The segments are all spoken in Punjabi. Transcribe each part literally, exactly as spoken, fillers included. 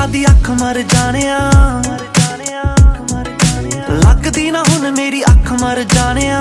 ਦੀ ਅੱਖ ਮਰ ਜਾਣਿਆ, ਲੱਗਦੀ ਨਾ ਹੁਣ ਮੇਰੀ ਅੱਖ ਮਰ ਜਾਣਿਆ।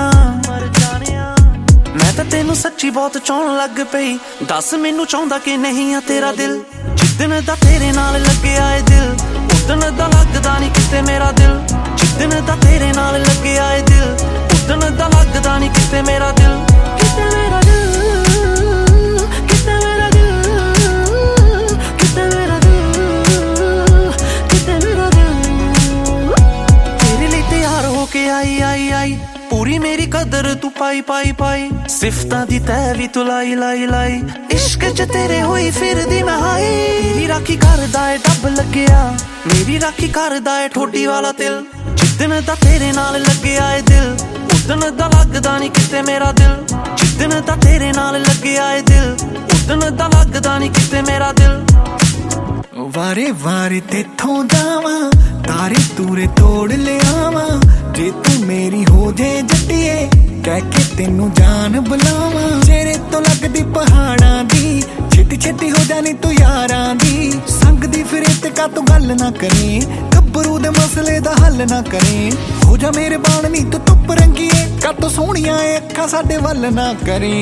ਮੈਂ ਤਾਂ ਤੈਨੂੰ ਸੱਚੀ ਬਹੁਤ ਚਾਹੁਣ ਲੱਗ ਪਈ, ਦੱਸ ਮੈਨੂੰ ਚਾਹੁੰਦਾ ਕਿ ਨਹੀਂ ਆ ਤੇਰਾ ਦਿਲ। ਜਿੱਦਣ ਦਾ ਤੇਰੇ ਨਾਲ ਲੱਗਿਆ ਏ ਦਿਲ, ਉਦਣ ਦਾ ਲੱਗਦਾ ਨੀ ਕਿਤੇ ਮੇਰਾ ਦਿਲ। ਜਿੱਦਣ ਦਾ ਤੇਰੇ ਨਾਲ ਲੱਗਿਆ ਏ ਦਿਲ, ਉਦਣ ਦਾ ਲੱਗਦਾ ਨੀ ਕਿਤੇ ਮੇਰਾ ਦਿਲ। ਕਿਤੇ ਮੇਰਾ ਦਿਲ, ਕਿਤੇ ਮੇਰਾ ਦਿਲ, ਕਿਤੇ ਮੇਰਾ ਦਿਲ, ਕਿਤੇ ਮੇਰਾ ਦਿਲ। ਤੇਰੇ ਲਈ ਤਿਆਰ ਹੋ ਕੇ ਆਈ ਆਈ ਆਈ, ਪੂਰੀ ਮੇਰੀ ਕਦਰ ਤੂੰ ਪਾਈ ਪਾਈ ਪਾਈ। ਸਿਫਤਾਂ ਦੀ ਤਹਿ ਵੀ ਤੂੰ ਲਾਈ ਲਾਈ ਲਾਈ, ਇਸ਼ਕ ਚ ਤੇਰੇ ਹੋਈ ਫਿਰਦੀ ਮੈਂ ਹਾਈ। ਤੇਰੀ ਰਾਖੀ ਕਰਦਾ ਏ ਡੱਬ ਲੱਗਿਆ, ਮੇਰੀ ਰਾਖੀ ਕਰਦਾ ਏ ਠੋਡੀ ਵਾਲਾ ਤਿਲ। ਜਿੱਦਣ ਦਾ ਤੇਰੇ ਨਾਲ ਲੱਗਿਆ ਏ ਦਿਲ, ਉਦਣ ਦਾ ਲੱਗਦਾ ਨੀ ਕਿਤੇ ਮੇਰਾ ਦਿਲ। ਜਿੱਦਣ ਦਾ ਤੇਰੇ ਨਾਲ ਲੱਗਿਆ ਏ ਦਿਲ, ਉਦਣ ਦਾ ਲੱਗਦਾ ਨੀ ਕਿਤੇ ਮੇਰਾ ਦਿਲ। ਵਾਰੇ ਵਾਰੇ ਤੇਥੋਂ ਜਾਵਾਂ, ਤਾਰੇ ਤੂਰੇ ਤੋੜ ਲਿਆਵਾਂ। ਜੇ ਤੂੰ ਮੇਰੀ ਹੋ ਜੇ ਜੱਟੀਏ, ਕਹਿ ਕੇ ਤੈਨੂੰ ਜਾਨ ਬੁਲਾਵਾਂ। ਚਿਹਰੇ ਤੋਂ ਲੱਗਦੀ ਪਹਾੜਾਂ ਦੀ, ਛੇਤੀ ਛੇਤੀ ਹੋ ਜਾਣੀ ਤੂੰ ਯਾਰਾਂ ਦੀ। ਸੰਗ ਦੀ ਫਿਰੇ ਤੇ ਕਾ ਤੂੰ ਗੱਲ ਨਾ ਕਰੀ, ਗੱਭਰੂ ਦੇ ਮਸਲੇ ਦਾ ਹੱਲ ਨਾ ਕਰੀ। ਹੋ ਜਾ ਮੇਰੇ ਬਾਣ ਨੀ ਤੂੰ ਧੁੱਪ ਰੰਗੀਏ, ਕਾ ਤੂੰ ਸੋਹਣੀਆਂ ਏ ਅੱਖਾਂ ਸਾਡੇ ਵੱਲ ਨਾ ਕਰੀ।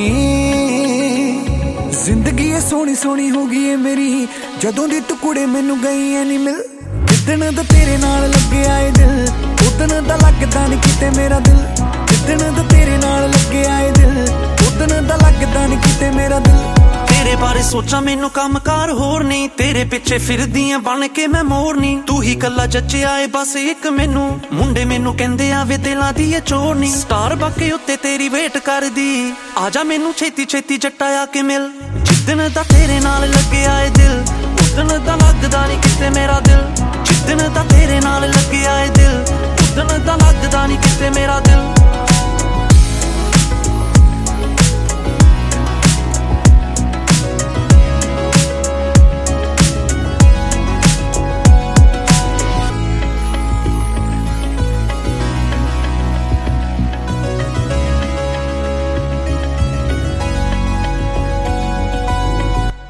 ਜ਼ਿੰਦਗੀ ਏ ਸੋਹਣੀ ਸੋਹਣੀ ਹੋ ਗਈ ਏ ਮੇਰੀ, ਜਦੋਂ ਦੀ ਤੂੰ ਕੁੜੇ ਮੈਨੂੰ ਗਈ ਐ ਨੀ ਮਿਲ। ਜਿੱਦਣ ਦਾ ਤੇਰੇ ਨਾਲ ਲੱਗਿਆ ਏ ਦਿਲ, ਉਦਣ ਦਾ ਲੱਗਦਾ ਨੀ ਕਿਤੇ ਮੇਰਾ ਦਿਲ। ਜਿੱਦਣ ਦਾ ਤੇਰੇ ਨਾਲ ਲੱਗਿਆ ਏ ਦਿਲ, ਉਦਣ ਦਾ ਲੱਗਦਾ ਨੀ ਕਿਤੇ ਮੇਰਾ ਦਿਲ। ਤੇਰੇ ਬਾਰੇ ਸੋਚਾਂ ਮੈਨੂੰ ਕੰਮਕਾਰ ਹੋਰ ਨਹੀਂ, ਤੇਰੇ ਪਿੱਛੇ ਫਿਰਦੀ ਆਂ ਬਣ ਕੇ ਮੈਂ ਮੋਰ ਨੀ। ਤੂੰ ਹੀ ਕੱਲਾ ਜੱਚਿਆ ਏ ਬਸ ਇੱਕ ਮੈਨੂੰ, ਮੁੰਡੇ ਮੈਨੂੰ ਕਹਿੰਦੇ ਆ ਵੇ ਦਿਲਾਂ ਦੀ ਏ ਚੋਰ ਨੀ। ਸਟਾਰ ਬਾਕੇ ਉੱਤੇ ਤੇਰੀ ਵੇਟ ਕਰਦੀ, ਆਜਾ ਮੈਨੂੰ ਛੇਤੀ ਛੇਤੀ ਜੱਟਾ ਆ ਕੇ ਮਿਲ। ਜਿੱਦਣ ਦਾ ਤੇਰੇ ਨਾਲ ਲੱਗਿਆ ਏ